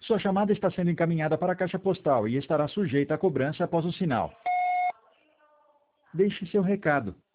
Sua chamada está sendo encaminhada para a caixa postal e estará sujeita a cobrança após o sinal. Deixe seu recado.